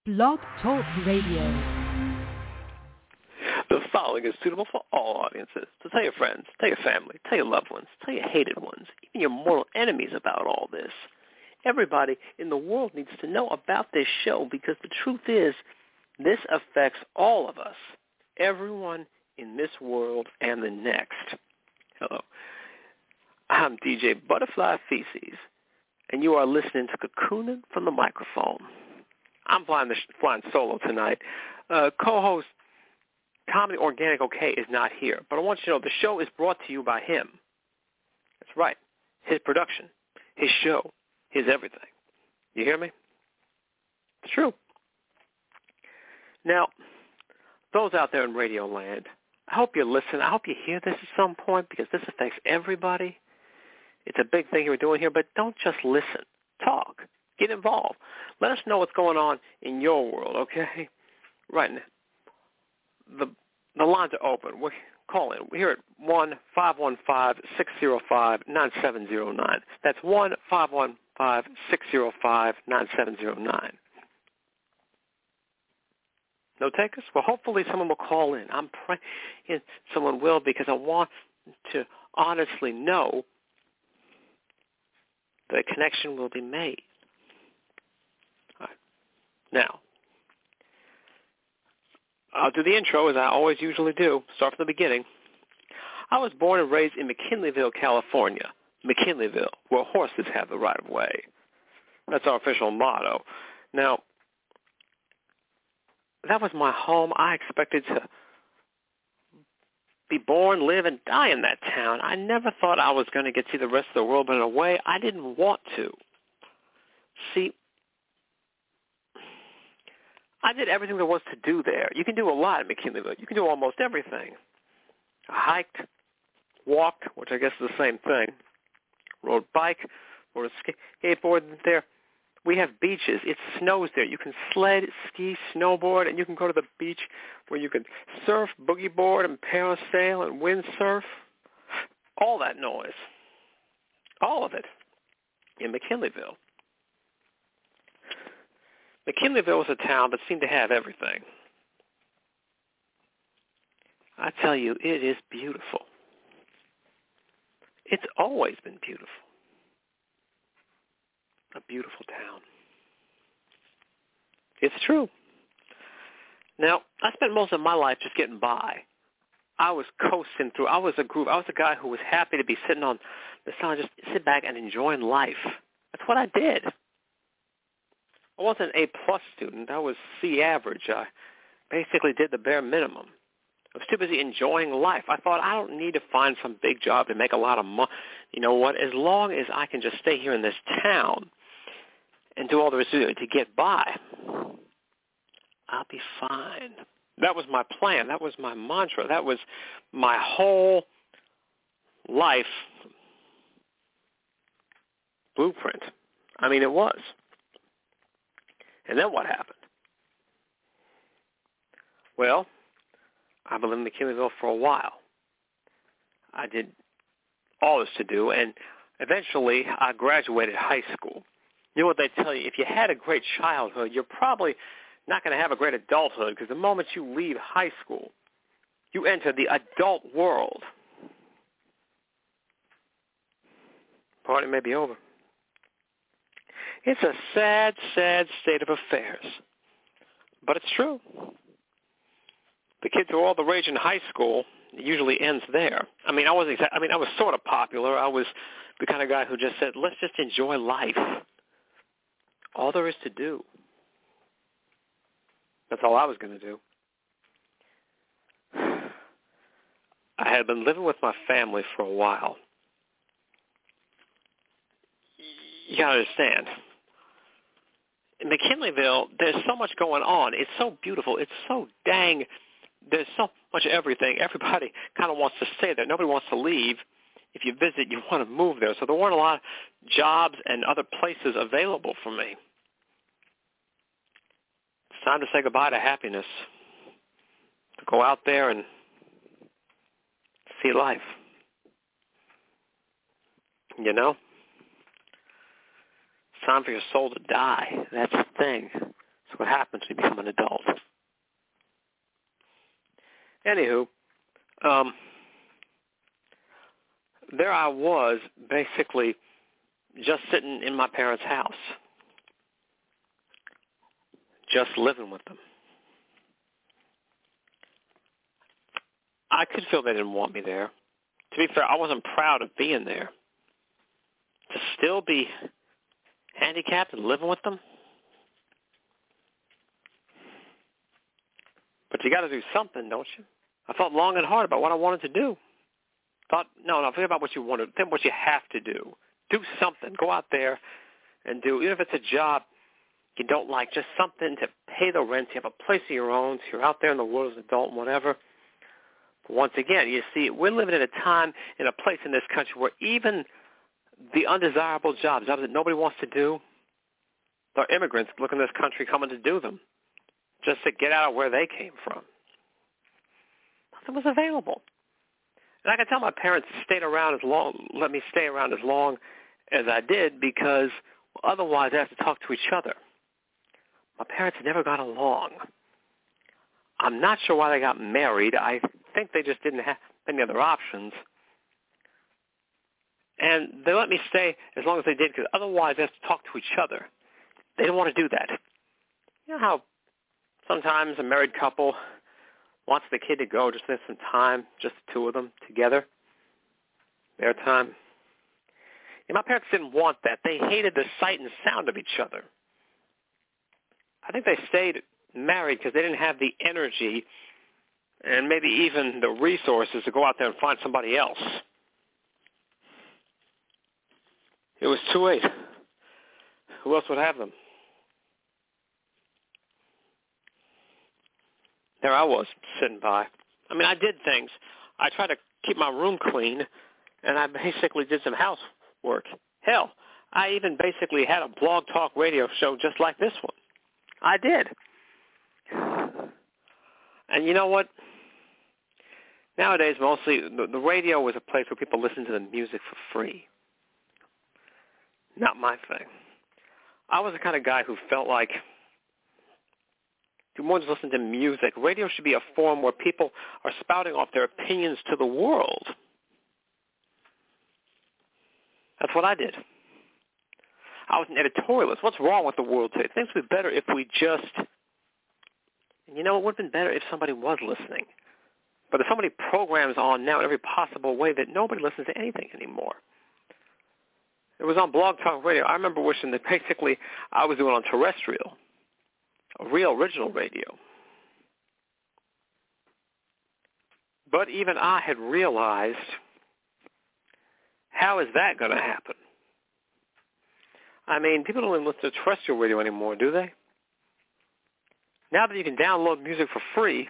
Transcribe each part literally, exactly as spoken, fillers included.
Blog Talk Radio. The following is suitable for all audiences. So tell your friends, tell your family, tell your loved ones, tell your hated ones, even your mortal enemies about all this. Everybody in the world needs to know about this show because the truth is this affects all of us, everyone in this world and the next. Hello. I'm D J Butterfly Feces, and you are listening to Cocooning from the Microphone. I'm flying, the, flying solo tonight. Uh, co-host Comedy Organic OK is not here, but I want you to know the show is brought to you by him. That's right. His production, his show, his everything. You hear me? It's true. Now, those out there in Radio Land, I hope you listen. I hope you hear this at some point because this affects everybody. It's a big thing you're doing here, but don't just listen. Talk. Get involved. Let us know what's going on in your world, okay? Right now. The the lines are open. We call in. We're here at one five one five, six zero five, nine seven zero nine. That's one five one five, six zero five, nine seven zero nine. No takers? Well, hopefully someone will call in. I'm praying someone will because I want to honestly know that a connection will be made. All right. Now, I'll do the intro as I always usually do. Start from the beginning. I was born and raised in McKinleyville, California. McKinleyville, where horses have the right of way. That's our official motto. Now, that was my home. I expected to be born, live, and die in that town. I never thought I was going to get to see the rest of the world, but in a way, I didn't want to. See, I did everything there was to do there. You can do a lot in McKinleyville. You can do almost everything. I hiked, walked, which I guess is the same thing, rode bike, rode a skateboard there. We have beaches. It snows there. You can sled, ski, snowboard, and you can go to the beach where you can surf, boogie board, and parasail, and windsurf. All that noise. All of it in McKinleyville. McKinleyville was a town that seemed to have everything. I tell you, it is beautiful. It's always been beautiful. A beautiful town. It's true. Now, I spent most of my life just getting by. I was coasting through. I was a group. I was a guy who was happy to be sitting on the sun, just sit back and enjoying life. That's what I did. I wasn't an A-plus student. I was C average. I basically did the bare minimum. I was too busy enjoying life. I thought I don't need to find some big job to make a lot of money. You know what? As long as I can just stay here in this town and do all there is to do to get by, I'll be fine. That was my plan. That was my mantra. That was my whole life blueprint. I mean, it was. And then what happened? Well, I've been living in McKinleyville for a while. I did all this to do, and eventually I graduated high school. You know what they tell you? If you had a great childhood, you're probably not going to have a great adulthood because the moment you leave high school, you enter the adult world. Party may be over. It's a sad, sad state of affairs. But it's true. The kids who are all the rage in high school, it usually ends there. I mean, I was exa- I mean, I was sort of popular. I was the kind of guy who just said, let's just enjoy life. All there is to do. That's all I was going to do. I had been living with my family for a while. You got to understand. In McKinleyville, there's so much going on. It's so beautiful. It's so dang, there's so much of everything. Everybody kind of wants to stay there. Nobody wants to leave. If you visit, you want to move there. So there weren't a lot of jobs and other places available for me. It's time to say goodbye to happiness, to go out there and see life. You know? It's time for your soul to die. That's the thing. So what happens when you become an adult. Anywho, um, there I was, basically just sitting in my parents' house, just living with them. I could feel they didn't want me there. To be fair, I wasn't proud of being there. To still be handicapped and living with them? But you got to do something, don't you? I thought long and hard about what I wanted to do. Thought, no, no, think about what you want to do. Think what you have to do. Do something. Go out there and do, even if it's a job you don't like, just something to pay the rent. You have a place of your own. So you're out there in the world as an adult and whatever. But once again, you see, we're living at a time in a place in this country where even the undesirable jobs, jobs that nobody wants to do, there are immigrants looking at this country coming to do them just to get out of where they came from. Nothing was available. And I can tell my parents stayed around as long, let me stay around as long as I did because well, otherwise I have to talk to each other. My parents never got along. I'm not sure why they got married. I think they just didn't have any other options. And they let me stay as long as they did because otherwise I have to talk to each other. They didn't want to do that. You know how sometimes a married couple wants the kid to go just spend some time, just the two of them together, their time. And my parents didn't want that. They hated the sight and sound of each other. I think they stayed married because they didn't have the energy and maybe even the resources to go out there and find somebody else. It was too late. Who else would have them? There I was, sitting by. I mean, I did things. I tried to keep my room clean, and I basically did some housework. Hell, I even basically had a blog talk radio show just like this one. I did. And you know what? Nowadays, mostly, the, the radio was a place where people listened to the music for free. Not my thing. I was the kind of guy who felt like if you want to listen to music, radio should be a forum where people are spouting off their opinions to the world. That's what I did. I was an editorialist. What's wrong with the world today? Things would be better if we just, and you know, it would have been better if somebody was listening. But there's so many programs on now in every possible way that nobody listens to anything anymore. It was on Blog Talk Radio. I remember wishing that basically I was doing on terrestrial, a real original radio. But even I had realized, how is that going to happen? I mean, people don't even listen to terrestrial radio anymore, do they? Now that you can download music for free,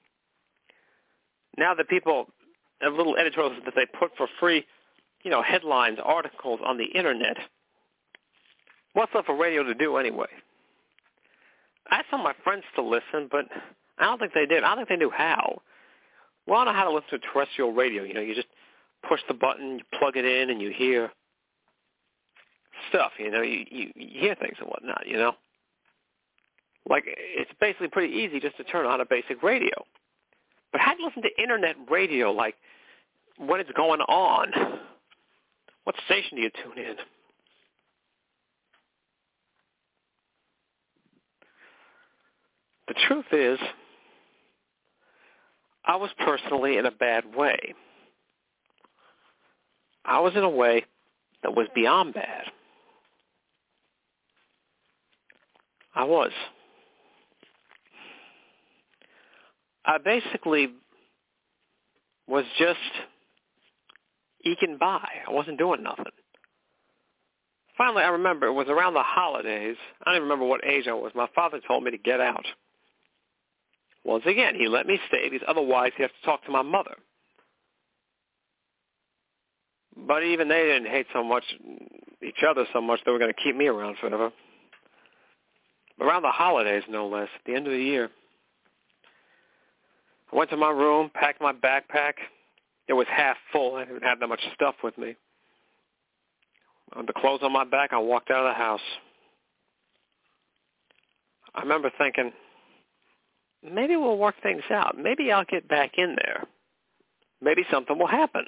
now that people have little editorials that they put for free, you know, headlines, articles on the Internet, what's left for radio to do anyway? I asked some of my friends to listen, but I don't think they did. I don't think they knew how. Well, I don't know how to listen to terrestrial radio. You know, you just push the button, you plug it in, and you hear stuff, you know, you, you, you hear things and whatnot, you know. Like, it's basically pretty easy just to turn on a basic radio. But how do you listen to Internet radio, like, when it's going on? What station do you tune in? The truth is, I was personally in a bad way. I was in a way that was beyond bad. I was. I basically was just eking by. I wasn't doing nothing. Finally, I remember it was around the holidays. I don't even remember what age I was. My father told me to get out. Once again, he let me stay because otherwise he'd have to talk to my mother. But even they didn't hate so much each other so much they were going to keep me around forever. Around the holidays, no less, at the end of the year, I went to my room, packed my backpack. It was half full. I didn't have that much stuff with me. With the clothes on my back, I walked out of the house. I remember thinking, maybe we'll work things out. Maybe I'll get back in there. Maybe something will happen.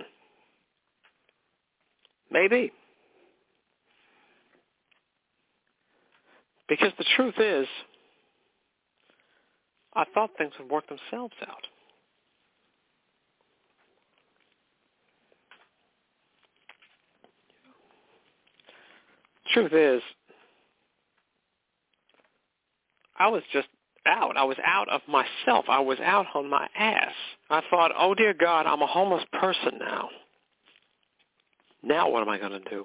Maybe. Because the truth is, I thought things would work themselves out. Truth is, I was just out. I was out of myself. I was out on my ass. I thought, oh, dear God, I'm a homeless person now. Now what am I going to do?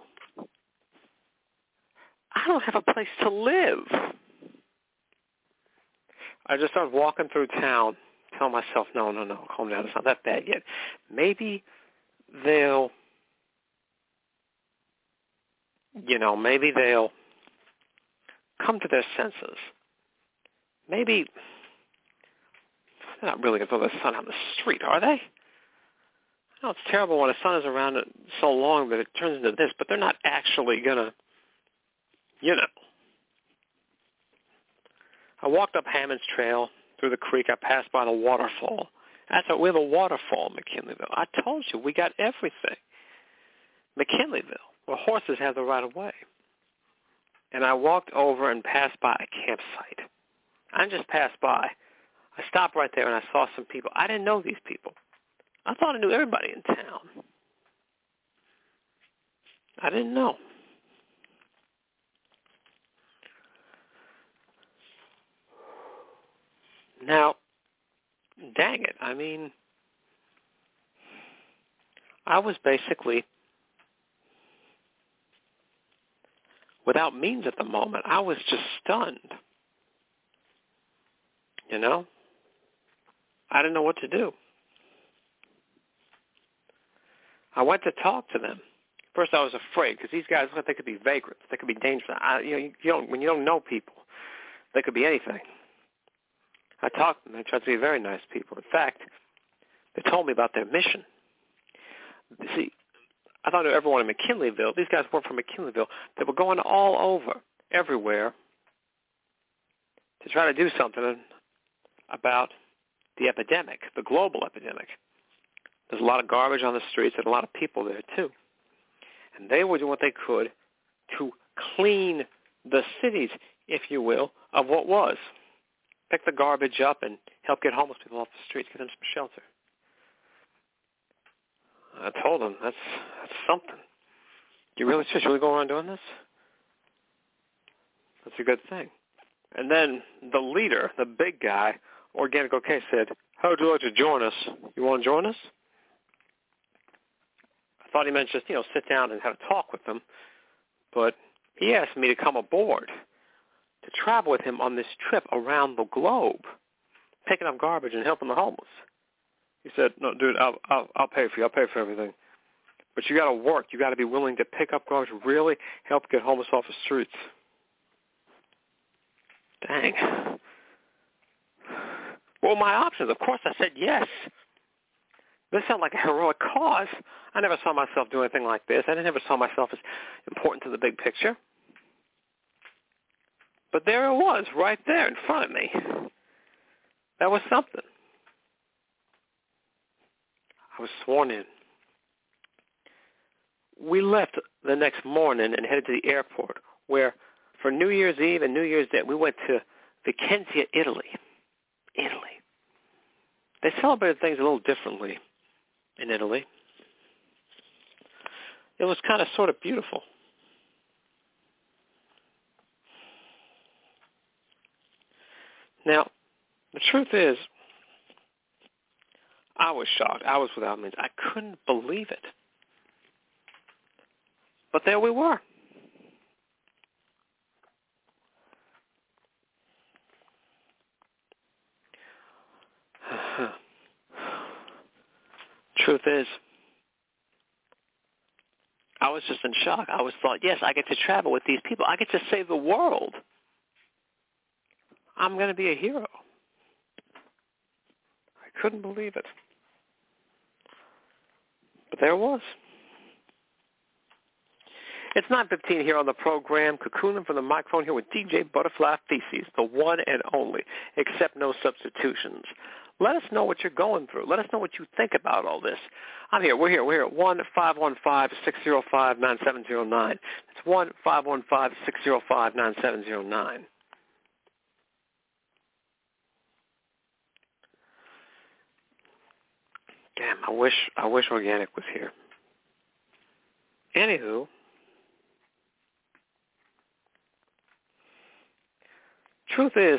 I don't have a place to live. I just started walking through town, telling myself, no, no, no, calm down. It's not that bad yet. Maybe they'll, you know, maybe they'll come to their senses. Maybe they're not really going to throw the sun out in the street, are they? I know it's terrible when the sun is around it so long that it turns into this, but they're not actually going to, you know. I walked up Hammond's Trail through the creek. I passed by the waterfall. I thought, we have a waterfall in McKinleyville. I told you, we got everything. McKinleyville, where horses have the right of way. And I walked over and passed by a campsite. I just passed by. I stopped right there and I saw some people. I didn't know these people. I thought I knew everybody in town. I didn't know. Now, dang it, I mean, I was basically without means at the moment. I was just stunned. You know? I didn't know what to do. I went to talk to them. First, I was afraid because these guys, they could be vagrants. They could be dangerous. I, you know, you don't, when you don't know people, they could be anything. I talked to them. They tried to be very nice people. In fact, they told me about their mission. See, I thought I knew everyone in McKinleyville. These guys weren't from McKinleyville. They were going all over, everywhere, to try to do something about the epidemic, the global epidemic. There's a lot of garbage on the streets and a lot of people there, too. And they were doing what they could to clean the cities, if you will, of what was. Pick the garbage up and help get homeless people off the streets, get them some shelter. I told them, that's that's something. You really, just really go around doing this? That's a good thing. And then the leader, the big guy, Organic OK, said, how would you like to join us? You want to join us? I thought he meant just, you know, sit down and have a talk with them. But he asked me to come aboard, to travel with him on this trip around the globe, picking up garbage and helping the homeless. He said, no, dude, I'll, I'll, I'll pay for you. I'll pay for everything. But you got to work. You got to be willing to pick up garbage, really help get homeless off the streets. Dang. What were my options? Of course, I said yes. This sounded like a heroic cause. I never saw myself do anything like this. I never saw myself as important to the big picture. But there it was, right there in front of me. That was something. I was sworn in. We left the next morning and headed to the airport, where for New Year's Eve and New Year's Day, we went to Vicenza, Italy. Italy. They celebrated things a little differently in Italy. It was kind of sort of beautiful. Now, the truth is, I was shocked. I was without means. I couldn't believe it. But there we were. Truth is, I was just in shock. I was thought, yes, I get to travel with these people. I get to save the world. I'm going to be a hero. I couldn't believe it. But there it was. It's nine fifteen here on the program, cocooning from the microphone here with D J Butterfly Feces, the one and only, except no substitutions. Let us know what you're going through. Let us know what you think about all this. I'm here. We're here. We're here at one five one five, six zero five, nine seven zero nine. That's one five one five, six zero five, nine seven zero nine. Damn, I wish I wish Organic was here. Anywho, truth is,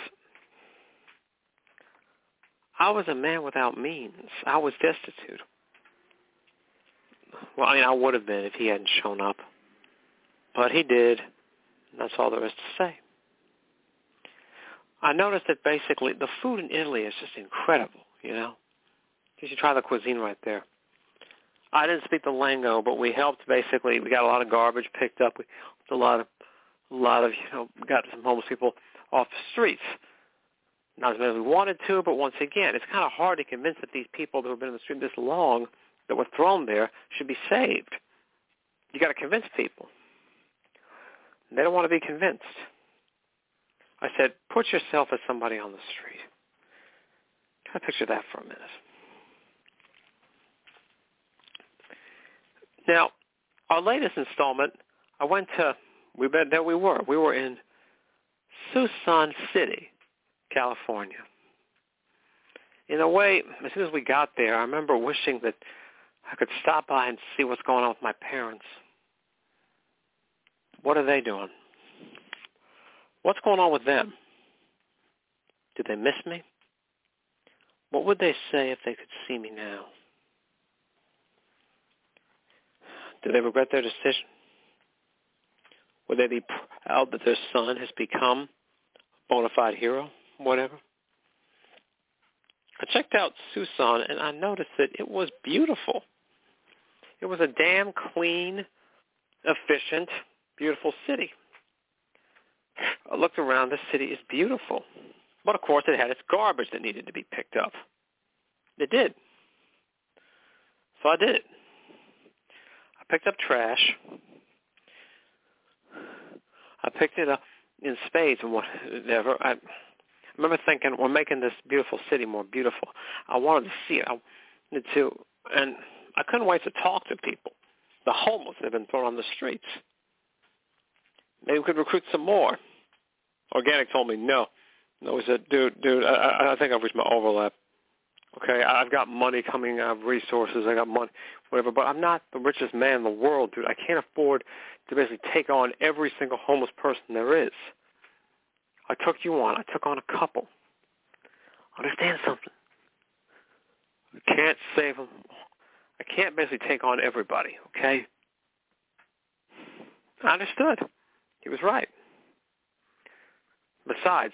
I was a man without means. I was destitute. Well, I mean, I would have been if he hadn't shown up. But he did, and that's all there is to say. I noticed that basically the food in Italy is just incredible, you know. You should try the cuisine right there. I didn't speak the lingo, but we helped basically. We got a lot of garbage picked up. We helped a lot of, a lot of, you know, got some homeless people off the streets. Not as many as we wanted to, but once again, it's kind of hard to convince that these people that have been in the street this long, that were thrown there, should be saved. You got to convince people. They don't want to be convinced. I said, put yourself as somebody on the street. Try to picture that for a minute. Now, our latest installment, I went to, we bet there we were. We were in Tucson City, California. In a way, as soon as we got there, I remember wishing that I could stop by and see what's going on with my parents. What are they doing? What's going on with them? Do they miss me? What would they say if they could see me now? Do they regret their decision? Would they be proud that their son has become a bona fide hero? Whatever. I checked out Tucson, and I noticed that it was beautiful. It was a damn clean, efficient, beautiful city. I looked around. The city is beautiful. But, of course, it had its garbage that needed to be picked up. It did. So I did it. I picked up trash. I picked it up in spades and whatever. I remember thinking, we're making this beautiful city more beautiful. I wanted to see it. I wanted to, and I couldn't wait to talk to people. The homeless that have been thrown on the streets. Maybe we could recruit some more. Organic told me no. No, he said, dude, dude, I, I think I've reached my overlap. Okay, I've got money coming out of resources. I got money, whatever, but I'm not the richest man in the world, dude. I can't afford to basically take on every single homeless person there is. I took you on. I took on a couple. Understand something. I can't save them. I can't basically take on everybody, okay? I understood. He was right. Besides,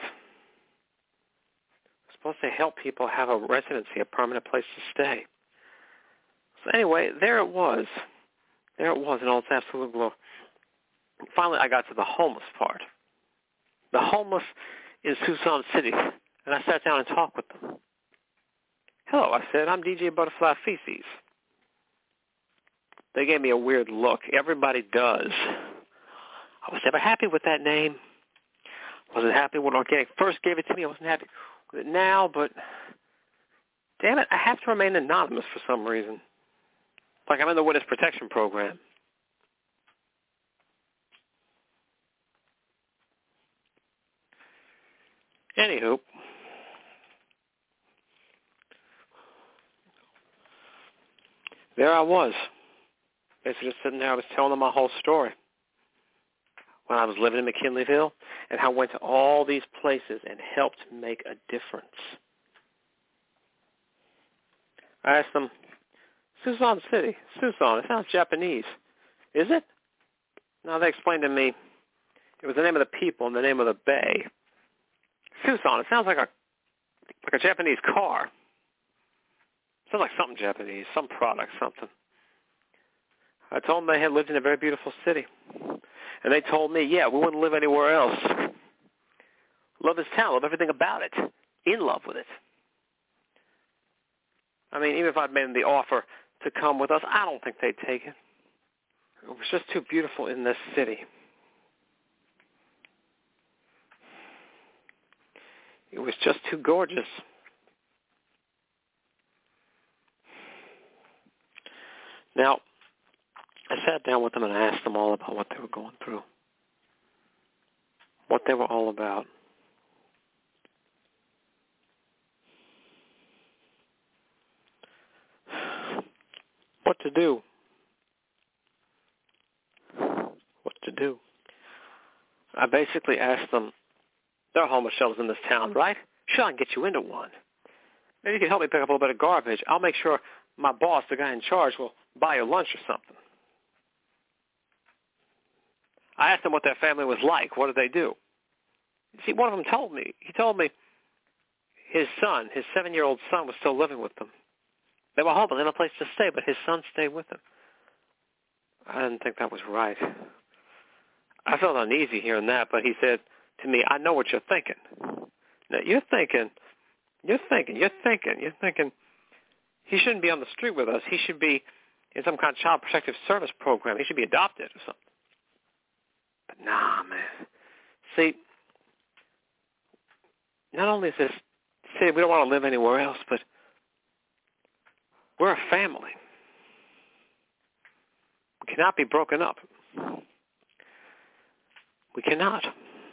I'm supposed to help people have a residency, a permanent place to stay. So anyway, there it was. There it was in all its absolute glory. Finally, I got to the homeless part. The homeless in Tucson City, and I sat down and talked with them. Hello, I said, I'm D J Butterfly Feces. They gave me a weird look. Everybody does. I was never happy with that name. I wasn't happy when Organic first gave it to me. I wasn't happy with it now, but damn it, I have to remain anonymous for some reason. Like I'm in the witness protection program. Anywho, there I was. Basically just sitting there, I was telling them my whole story. When I was living in McKinleyville and how I went to all these places and helped make a difference. I asked them, Tucson City, Tucson, it sounds Japanese. Is it? Now they explained to me it was the name of the people and the name of the bay. Tucson, it sounds like a like a Japanese car. It sounds like something Japanese, some product, something. I told them they had lived in a very beautiful city. And they told me, yeah, we wouldn't live anywhere else. Love this town, love everything about it, in love with it. I mean, even if I'd made them the offer to come with us, I don't think they'd take it. It was just too beautiful in this city. It was just too gorgeous. Now, I sat down with them and I asked them all about what they were going through, what they were all about. What to do. What to do. I basically asked them, there are homeless shelters in this town, right? Sure, I can get you into one. Maybe you can help me pick up a little bit of garbage. I'll make sure my boss, the guy in charge, will buy you lunch or something. I asked them what their family was like. What did they do? See, one of them told me. He told me his son, his seven-year-old son, was still living with them. They were homeless. They had a place to stay, but his son stayed with them. I didn't think that was right. I felt uneasy hearing that, but he said to me, I know what you're thinking. Now, you're thinking, you're thinking, you're thinking, you're thinking, he shouldn't be on the street with us. He should be in some kind of child protective service program. He should be adopted or something. But nah, man. See, not only is this city, we don't want to live anywhere else, but we're a family. We cannot be broken up. We cannot.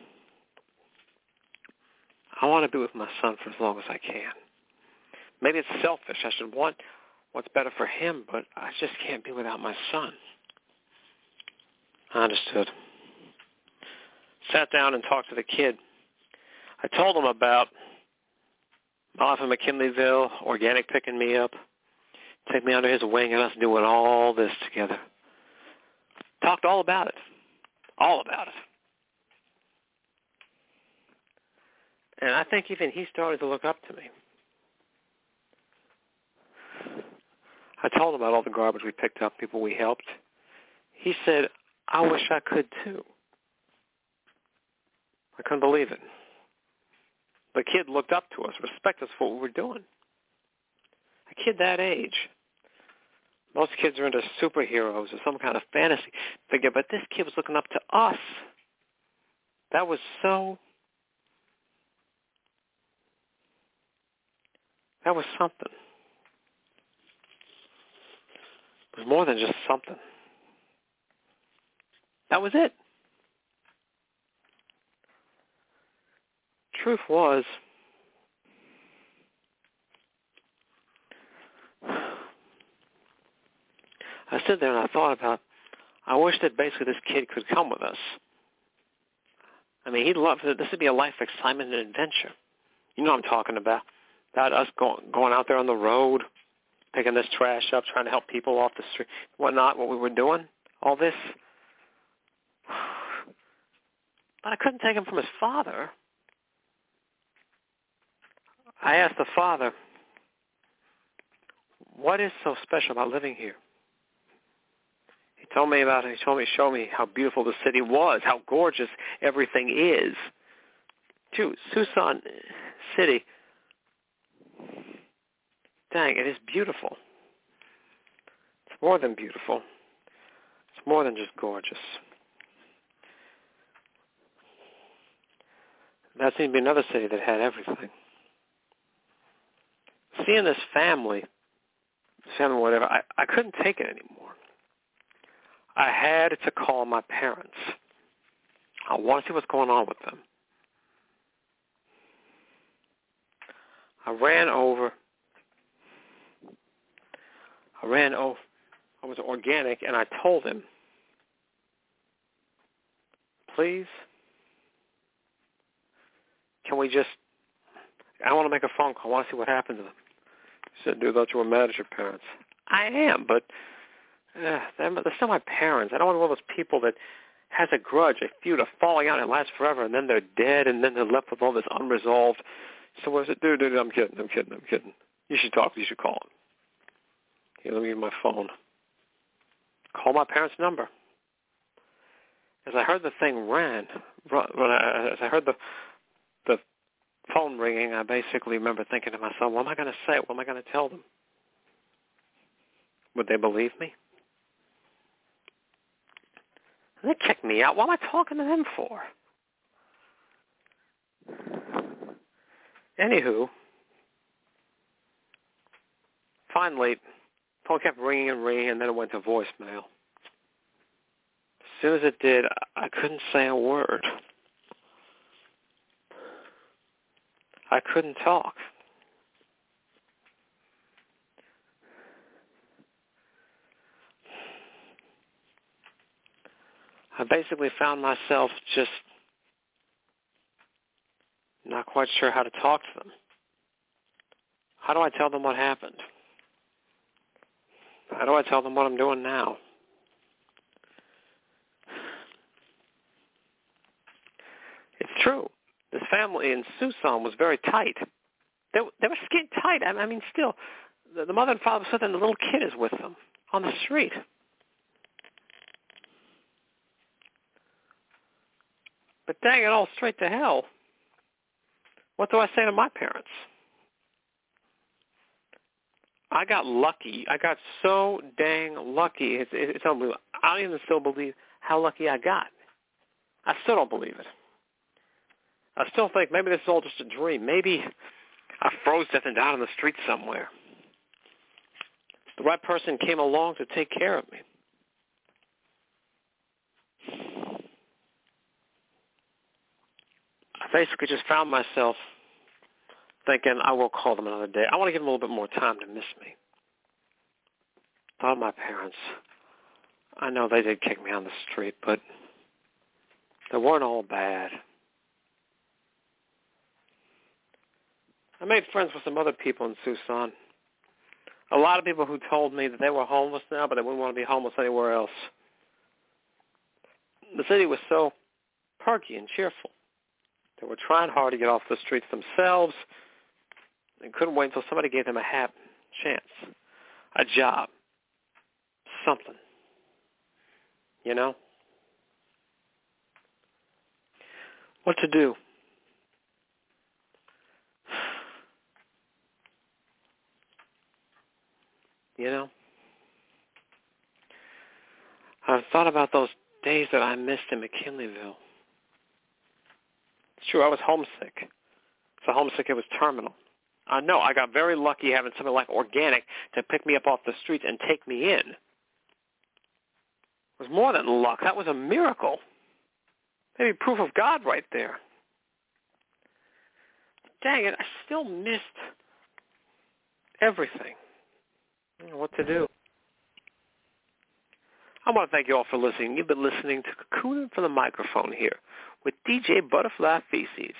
I want to be with my son for as long as I can. Maybe it's selfish. I should want what's better for him, but I just can't be without my son. I understood. Sat down and talked to the kid. I told him about my life in McKinleyville, Organic picking me up, take me under his wing, and us doing all this together. Talked all about it. All about it. And I think even he started to look up to me. I told him about all the garbage we picked up, people we helped. He said, I wish I could too. I couldn't believe it. The kid looked up to us, respected us for what we were doing. A kid that age. Most kids are into superheroes or some kind of fantasy figure, but this kid was looking up to us. That was so, that was something. It was more than just something. That was it. Truth was, I stood there and I thought about, I wish that basically this kid could come with us. I mean, he'd love it. This would be a life of excitement and adventure. You know what I'm talking about. About us going, going out there on the road, picking this trash up, trying to help people off the street, whatnot, what we were doing, all this. But I couldn't take him from his father. I asked the father, what is so special about living here? He told me about it. He told me, showed me how beautiful the city was, how gorgeous everything is. Too, Tucson City, dang, it is beautiful. It's more than beautiful. It's more than just gorgeous. That seemed to be another city that had everything. Seeing this family, this family, whatever, I, I couldn't take it anymore. I had to call my parents. I want to see what's going on with them. I ran over. I ran over. I was Organic, and I told him, please, can we just, I want to make a phone call. I want to see what happened to them. He said, dude, I thought you were mad at your parents. I am, but uh, they're, they're still my parents. I don't want to be one of those people that has a grudge, a feud, a falling out, and it lasts forever, and then they're dead, and then they're left with all this unresolved. So I said, dude, dude, I'm kidding, I'm kidding, I'm kidding. You should talk, you should call him. Here, let me give you my phone. Call my parents' number. As I heard the thing ran, when I, as I heard the the phone ringing, I basically remember thinking to myself, what am I going to say? What am I going to tell them? Would they believe me? And they kicked me out. What am I talking to them for? Anywho, finally, phone kept ringing and ringing, and then it went to voicemail. As soon as it did, I couldn't say a word. I couldn't talk. I basically found myself just not quite sure how to talk to them. How do I tell them what happened? How do I tell them what I'm doing now? It's true. This family in Tucson was very tight. They, they were skin tight. I mean, still, the, the mother and father sit there and the little kid is with them on the street. But dang it all straight to hell. What do I say to my parents? I got lucky. I got so dang lucky. It's, it's unbelievable. I don't even still believe how lucky I got. I still don't believe it. I still think maybe this is all just a dream. Maybe I froze death and died on the street somewhere. The right person came along to take care of me. I basically just found myself thinking, I will call them another day. I want to give them a little bit more time to miss me. Thought of my parents. I know they did kick me on the street, but they weren't all bad. I made friends with some other people in Tucson. A lot of people who told me that they were homeless now, but they wouldn't want to be homeless anywhere else. The city was so perky and cheerful. They were trying hard to get off the streets themselves and couldn't wait until somebody gave them a hat, chance, a job, something. You know? What to do? You know? I've thought about those days that I missed in McKinleyville. It's true, I was homesick. So homesick, it was terminal. I know, I got very lucky having something like Organic to pick me up off the streets and take me in. It was more than luck. That was a miracle. Maybe proof of God right there. Dang it, I still missed everything. I don't know what to do. I want to thank you all for listening. You've been listening to Cocooning from the Microphone here with D J Butterfly Feces.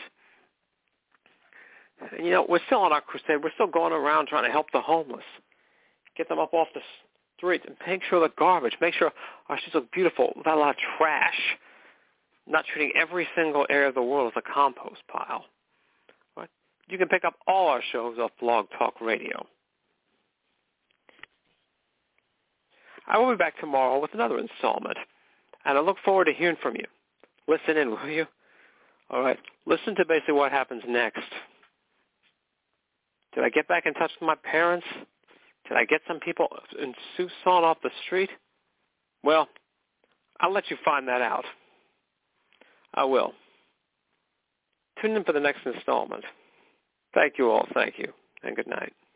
And, you know, we're still on our crusade. We're still going around trying to help the homeless, get them up off the streets, and make sure the garbage, make sure our streets look beautiful without a lot of trash, not treating every single area of the world as a compost pile. Right? You can pick up all our shows off Blog Talk Radio. I will be back tomorrow with another installment, and I look forward to hearing from you. Listen in, will you? All right. Listen to basically what happens next. Did I get back in touch with my parents? Did I get some people in Tucson off the street? Well, I'll let you find that out. I will. Tune in for the next installment. Thank you all. Thank you. And good night.